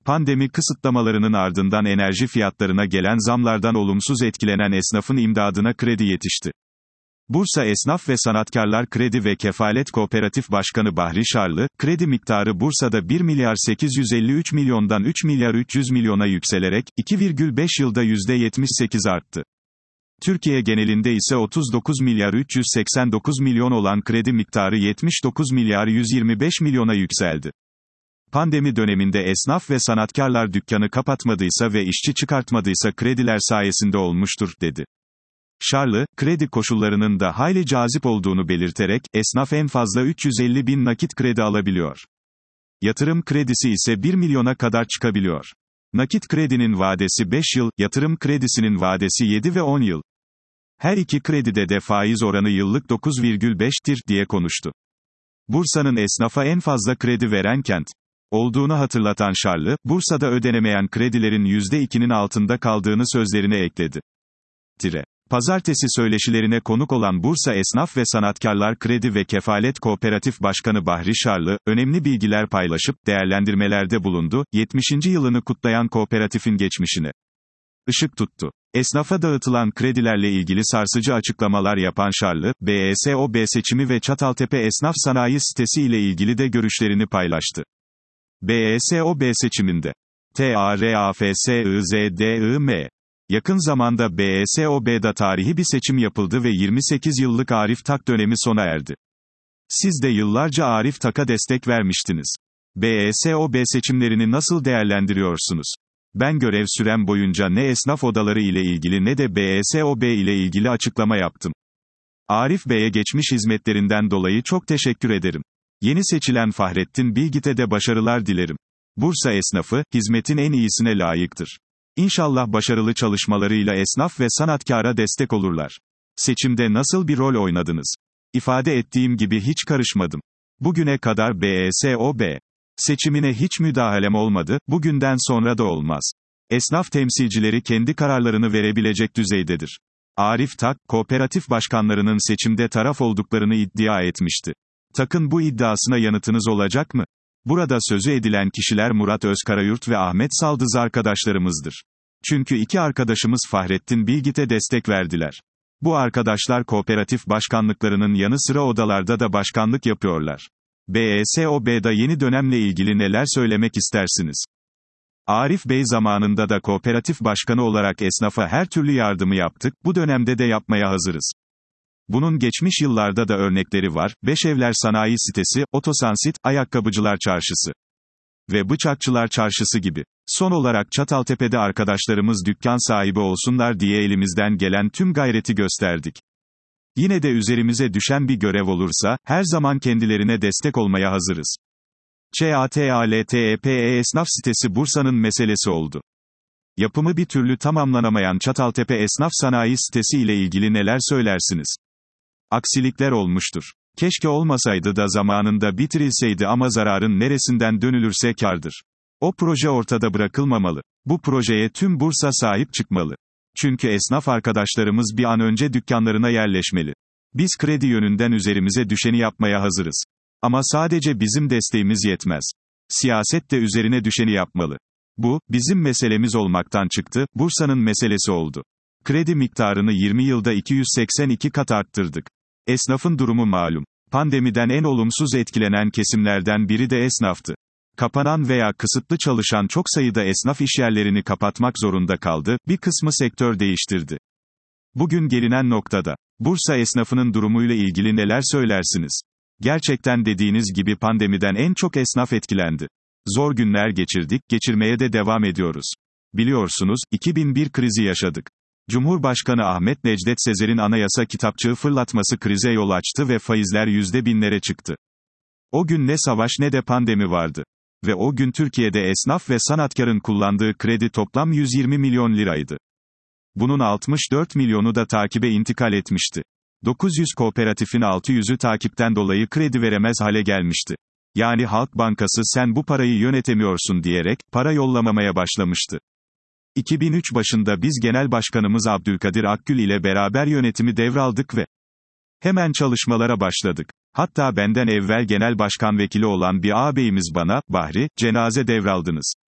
Pandemi kısıtlamalarının ardından enerji fiyatlarına gelen zamlardan olumsuz etkilenen esnafın imdadına kredi yetişti. Bursa Esnaf ve Sanatkarlar Kredi ve Kefalet Kooperatif Başkanı Bahri Şarlı, kredi miktarı Bursa'da 1 milyar 853 milyondan 3 milyar 300 milyona yükselerek, 2,5 yılda %78 arttı. Türkiye genelinde ise 39 milyar 389 milyon olan kredi miktarı 79 milyar 125 milyona yükseldi. Pandemi döneminde esnaf ve sanatkarlar dükkanı kapatmadıysa ve işçi çıkartmadıysa krediler sayesinde olmuştur, dedi. Şarlı, kredi koşullarının da hayli cazip olduğunu belirterek, esnaf en fazla 350 bin nakit kredi alabiliyor. Yatırım kredisi ise 1 milyona kadar çıkabiliyor. Nakit kredinin vadesi 5 yıl, yatırım kredisinin vadesi 7 ve 10 yıl. Her iki kredide de faiz oranı yıllık 9,5'tir, diye konuştu. Bursa'nın esnafa en fazla kredi veren kent olduğunu hatırlatan Şarlı, Bursa'da ödenemeyen kredilerin %2'nin altında kaldığını sözlerine ekledi. Pazartesi söyleşilerine konuk olan Bursa Esnaf ve Sanatkarlar Kredi ve Kefalet Kooperatif Başkanı Bahri Şarlı, önemli bilgiler paylaşıp, değerlendirmelerde bulundu, 70. yılını kutlayan kooperatifin geçmişine ışık tuttu. Esnafa dağıtılan kredilerle ilgili sarsıcı açıklamalar yapan Şarlı, BESOB seçimi ve Çataltepe Esnaf Sanayi sitesi ile ilgili de görüşlerini paylaştı. BESOB seçiminde TARAFSIZDIM yakın zamanda BESOB'da tarihi bir seçim yapıldı ve 28 yıllık Arif Tak dönemi sona erdi. Siz de yıllarca Arif Tak'a destek vermiştiniz. BESOB seçimlerini nasıl değerlendiriyorsunuz? Ben görev sürem boyunca ne esnaf odaları ile ilgili ne de BESOB ile ilgili açıklama yaptım. Arif Bey'e geçmiş hizmetlerinden dolayı çok teşekkür ederim. Yeni seçilen Fahrettin Bilgit'e de başarılar dilerim. Bursa esnafı, hizmetin en iyisine layıktır. İnşallah başarılı çalışmalarıyla esnaf ve sanatkara destek olurlar. Seçimde nasıl bir rol oynadınız? İfade ettiğim gibi hiç karışmadım. Bugüne kadar BESOB seçimine hiç müdahalem olmadı, bugünden sonra da olmaz. Esnaf temsilcileri kendi kararlarını verebilecek düzeydedir. Arif Tak, kooperatif başkanlarının seçimde taraf olduklarını iddia etmişti. Tak'ın bu iddiasına yanıtınız olacak mı? Burada sözü edilen kişiler Murat Özkarayurt ve Ahmet Saldız arkadaşlarımızdır. Çünkü iki arkadaşımız Fahrettin Bilgit'e destek verdiler. Bu arkadaşlar kooperatif başkanlıklarının yanı sıra odalarda da başkanlık yapıyorlar. BESOB'da yeni dönemle ilgili neler söylemek istersiniz? Arif Bey zamanında da kooperatif başkanı olarak esnafa her türlü yardımı yaptık, bu dönemde de yapmaya hazırız. Bunun geçmiş yıllarda da örnekleri var, Beşevler Sanayi Sitesi, Otosansit, Ayakkabıcılar Çarşısı ve Bıçakçılar Çarşısı gibi. Son olarak Çataltepe'de arkadaşlarımız dükkan sahibi olsunlar diye elimizden gelen tüm gayreti gösterdik. Yine de üzerimize düşen bir görev olursa, her zaman kendilerine destek olmaya hazırız. ÇATALTEPE Esnaf Sitesi Bursa'nın meselesi oldu. Yapımı bir türlü tamamlanamayan Çataltepe Esnaf Sanayi Sitesi ile ilgili neler söylersiniz? Aksilikler olmuştur. Keşke olmasaydı da zamanında bitirilseydi ama zararın neresinden dönülürse kârdır. O proje ortada bırakılmamalı. Bu projeye tüm Bursa sahip çıkmalı. Çünkü esnaf arkadaşlarımız bir an önce dükkanlarına yerleşmeli. Biz kredi yönünden üzerimize düşeni yapmaya hazırız. Ama sadece bizim desteğimiz yetmez. Siyaset de üzerine düşeni yapmalı. Bu, bizim meselemiz olmaktan çıktı, Bursa'nın meselesi oldu. Kredi miktarını 20 yılda 282 kat arttırdık. Esnafın durumu malum. Pandemiden en olumsuz etkilenen kesimlerden biri de esnaftı. Kapanan veya kısıtlı çalışan çok sayıda esnaf işyerlerini kapatmak zorunda kaldı, bir kısmı sektör değiştirdi. Bugün gelinen noktada, Bursa esnafının durumuyla ilgili neler söylersiniz? Gerçekten dediğiniz gibi pandemiden en çok esnaf etkilendi. Zor günler geçirdik, geçirmeye de devam ediyoruz. Biliyorsunuz, 2001 krizi yaşadık. Cumhurbaşkanı Ahmet Necdet Sezer'in anayasa kitapçığı fırlatması krize yol açtı ve faizler %1000'lere çıktı. O gün ne savaş ne de pandemi vardı. Ve o gün Türkiye'de esnaf ve sanatkarın kullandığı kredi toplam 120 milyon liraydı. Bunun 64 milyonu da takibe intikal etmişti. 900 kooperatifin 600'ü takipten dolayı kredi veremez hale gelmişti. Yani Halk Bankası sen bu parayı yönetemiyorsun diyerek, para yollamamaya başlamıştı. 2003 başında biz Genel Başkanımız Abdülkadir Akgül ile beraber yönetimi devraldık ve hemen çalışmalara başladık. Hatta benden evvel genel başkan vekili olan bir ağabeyimiz bana, Bahri, cenaze devraldınız.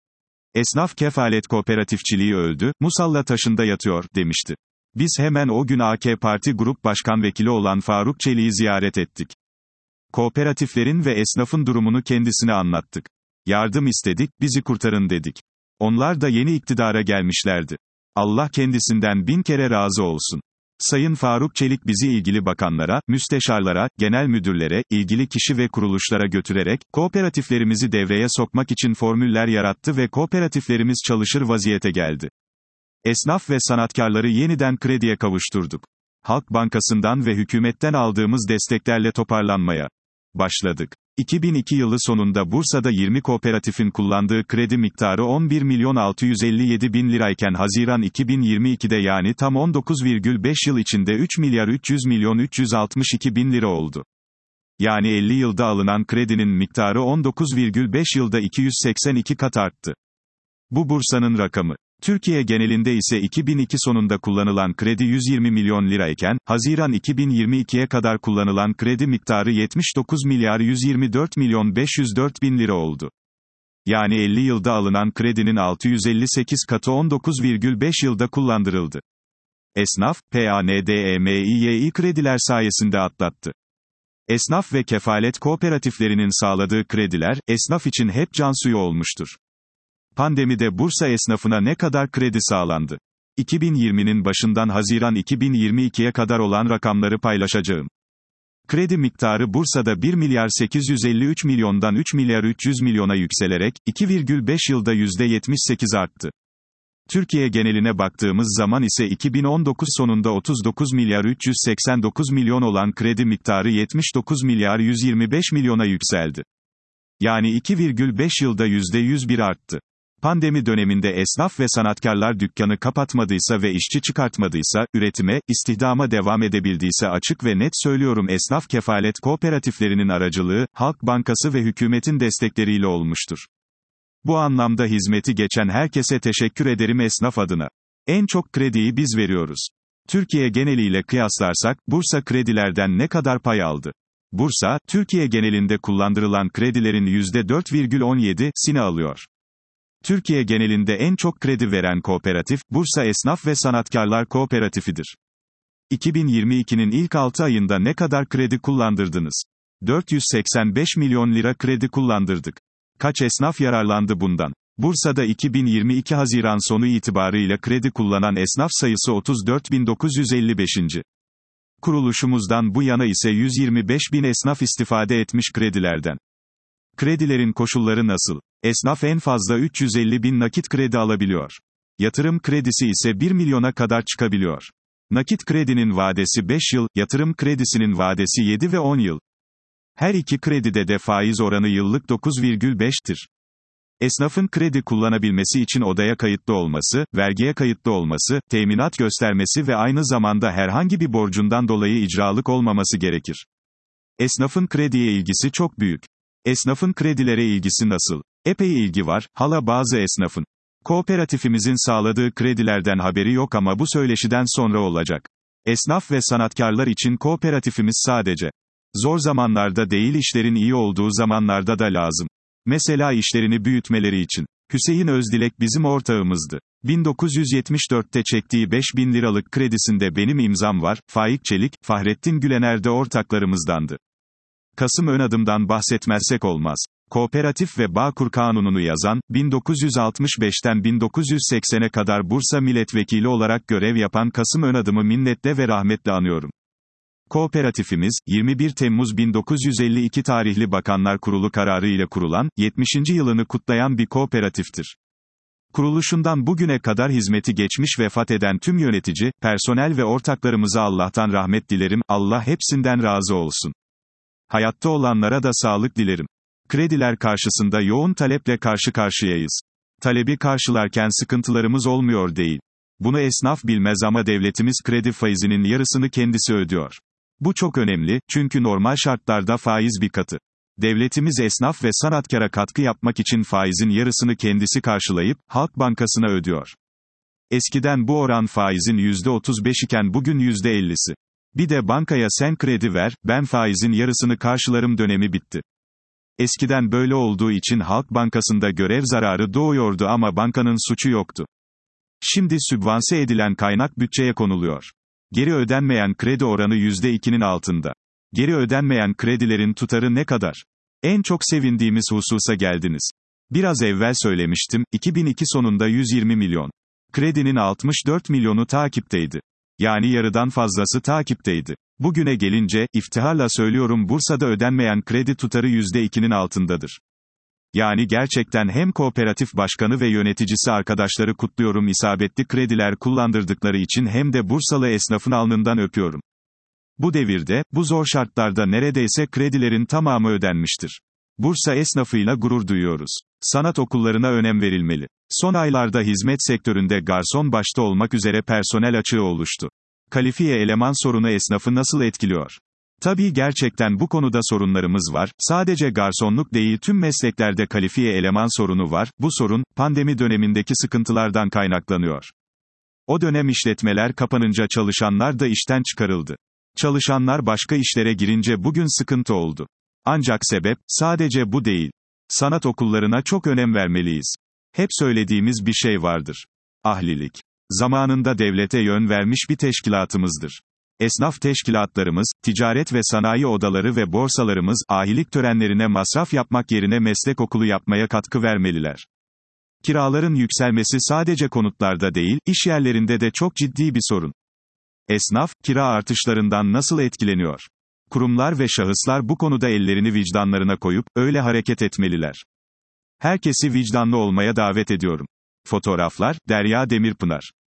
Esnaf kefalet kooperatifçiliği öldü, musalla taşında yatıyor, demişti. Biz hemen o gün AK Parti Grup Başkan Vekili olan Faruk Çelik'i ziyaret ettik. Kooperatiflerin ve esnafın durumunu kendisine anlattık. Yardım istedik, bizi kurtarın dedik. Onlar da yeni iktidara gelmişlerdi. Allah kendisinden 1000 kere razı olsun. Sayın Faruk Çelik bizi ilgili bakanlara, müsteşarlara, genel müdürlere, ilgili kişi ve kuruluşlara götürerek, kooperatiflerimizi devreye sokmak için formüller yarattı ve kooperatiflerimiz çalışır vaziyete geldi. Esnaf ve sanatkarları yeniden krediye kavuşturduk. Halk Bankası'ndan ve hükümetten aldığımız desteklerle toparlanmaya başladık. 2002 yılı sonunda Bursa'da 20 kooperatifin kullandığı kredi miktarı 11.657.000 lirayken Haziran 2022'de yani tam 19,5 yıl içinde 3.300.362.000 lira oldu. Yani 50 yılda alınan kredinin miktarı 19,5 yılda 282 kat arttı. Bu Bursa'nın rakamı. Türkiye genelinde ise 2002 sonunda kullanılan kredi 120 milyon lirayken, Haziran 2022'ye kadar kullanılan kredi miktarı 79.124.504.000 lira oldu. Yani 50 yılda alınan kredinin 658 katı 19,5 yılda kullandırıldı. Esnaf, PANDEMİY krediler sayesinde atlattı. Esnaf ve kefalet kooperatiflerinin sağladığı krediler, esnaf için hep can suyu olmuştur. Pandemide Bursa esnafına ne kadar kredi sağlandı? 2020'nin başından Haziran 2022'ye kadar olan rakamları paylaşacağım. Kredi miktarı Bursa'da 1 milyar 853 milyondan 3 milyar 300 milyona yükselerek, 2,5 yılda %78 arttı. Türkiye geneline baktığımız zaman ise 2019 sonunda 39 milyar 389 milyon olan kredi miktarı 79 milyar 125 milyona yükseldi. Yani 2,5 yılda %101 arttı. Pandemi döneminde esnaf ve sanatkarlar dükkanı kapatmadıysa ve işçi çıkartmadıysa, üretime, istihdama devam edebildiyse açık ve net söylüyorum esnaf kefalet kooperatiflerinin aracılığı, Halk Bankası ve hükümetin destekleriyle olmuştur. Bu anlamda hizmeti geçen herkese teşekkür ederim esnaf adına. En çok krediyi biz veriyoruz. Türkiye geneliyle kıyaslarsak, Bursa kredilerden ne kadar pay aldı? Bursa, Türkiye genelinde kullandırılan kredilerin %4,17'sini alıyor. Türkiye genelinde en çok kredi veren kooperatif, Bursa Esnaf ve Sanatkarlar Kooperatifidir. 2022'nin ilk 6 ayında ne kadar kredi kullandırdınız? 485 milyon lira kredi kullandırdık. Kaç esnaf yararlandı bundan? Bursa'da 2022 Haziran sonu itibarıyla kredi kullanan esnaf sayısı 34.955. Kuruluşumuzdan bu yana ise 125.000 esnaf istifade etmiş kredilerden. Kredilerin koşulları nasıl? Esnaf en fazla 350.000 nakit kredi alabiliyor. Yatırım kredisi ise 1 milyona kadar çıkabiliyor. Nakit kredinin vadesi 5 yıl, yatırım kredisinin vadesi 7 ve 10 yıl. Her iki kredide de faiz oranı yıllık 9,5'tir. Esnafın kredi kullanabilmesi için odaya kayıtlı olması, vergiye kayıtlı olması, teminat göstermesi ve aynı zamanda herhangi bir borcundan dolayı icralık olmaması gerekir. Esnafın krediye ilgisi çok büyük. Esnafın kredilere ilgisi nasıl? Epey ilgi var, hala bazı esnafın. Kooperatifimizin sağladığı kredilerden haberi yok ama bu söyleşiden sonra olacak. Esnaf ve sanatkarlar için kooperatifimiz sadece zor zamanlarda değil işlerin iyi olduğu zamanlarda da lazım. Mesela işlerini büyütmeleri için. Hüseyin Özdilek bizim ortağımızdı. 1974'te çektiği 5.000 liralık kredisinde benim imzam var, Faik Çelik, Fahrettin Gülener de ortaklarımızdandı. Kasım Önadım'dan bahsetmezsek olmaz. Kooperatif ve Bağkur Kanunu'nu yazan, 1965'ten 1980'e kadar Bursa milletvekili olarak görev yapan Kasım Önadım'ı minnetle ve rahmetle anıyorum. Kooperatifimiz, 21 Temmuz 1952 tarihli Bakanlar Kurulu kararı ile kurulan, 70. yılını kutlayan bir kooperatiftir. Kuruluşundan bugüne kadar hizmeti geçmiş vefat eden tüm yönetici, personel ve ortaklarımıza Allah'tan rahmet dilerim, Allah hepsinden razı olsun. Hayatta olanlara da sağlık dilerim. Krediler karşısında yoğun taleple karşı karşıyayız. Talebi karşılarken sıkıntılarımız olmuyor değil. Bunu esnaf bilmez ama devletimiz kredi faizinin yarısını kendisi ödüyor. Bu çok önemli, çünkü normal şartlarda faiz bir katı. Devletimiz esnaf ve sanatkara katkı yapmak için faizin yarısını kendisi karşılayıp, Halk Bankası'na ödüyor. Eskiden bu oran faizin %35 iken bugün %50'si. Bir de bankaya sen kredi ver, ben faizin yarısını karşılarım dönemi bitti. Eskiden böyle olduğu için Halk Bankası'nda görev zararı doğuyordu ama bankanın suçu yoktu. Şimdi sübvanse edilen kaynak bütçeye konuluyor. Geri ödenmeyen kredi oranı %2'nin altında. Geri ödenmeyen kredilerin tutarı ne kadar? En çok sevindiğimiz hususa geldiniz. Biraz evvel söylemiştim, 2002 sonunda 120 milyon. Kredinin 64 milyonu takipteydi. Yani yarıdan fazlası takipteydi. Bugüne gelince, iftiharla söylüyorum Bursa'da ödenmeyen kredi tutarı %2'nin altındadır. Yani gerçekten hem kooperatif başkanı ve yöneticisi arkadaşları kutluyorum isabetli krediler kullandırdıkları için hem de Bursalı esnafın alnından öpüyorum. Bu devirde, bu zor şartlarda neredeyse kredilerin tamamı ödenmiştir. Bursa esnafıyla gurur duyuyoruz. Sanat okullarına önem verilmeli. Son aylarda hizmet sektöründe garson başta olmak üzere personel açığı oluştu. Kalifiye eleman sorunu esnafı nasıl etkiliyor? Tabii gerçekten bu konuda sorunlarımız var, sadece garsonluk değil tüm mesleklerde kalifiye eleman sorunu var, bu sorun, pandemi dönemindeki sıkıntılardan kaynaklanıyor. O dönem işletmeler kapanınca çalışanlar da işten çıkarıldı. Çalışanlar başka işlere girince bugün sıkıntı oldu. Ancak sebep, sadece bu değil. Sanat okullarına çok önem vermeliyiz. Hep söylediğimiz bir şey vardır. Ahlilik. Zamanında devlete yön vermiş bir teşkilatımızdır. Esnaf teşkilatlarımız, ticaret ve sanayi odaları ve borsalarımız, ahilik törenlerine masraf yapmak yerine meslek okulu yapmaya katkı vermeliler. Kiraların yükselmesi sadece konutlarda değil, iş yerlerinde de çok ciddi bir sorun. Esnaf, kira artışlarından nasıl etkileniyor? Kurumlar ve şahıslar bu konuda ellerini vicdanlarına koyup, öyle hareket etmeliler. Herkesi vicdanlı olmaya davet ediyorum. Fotoğraflar, Derya Demirpınar.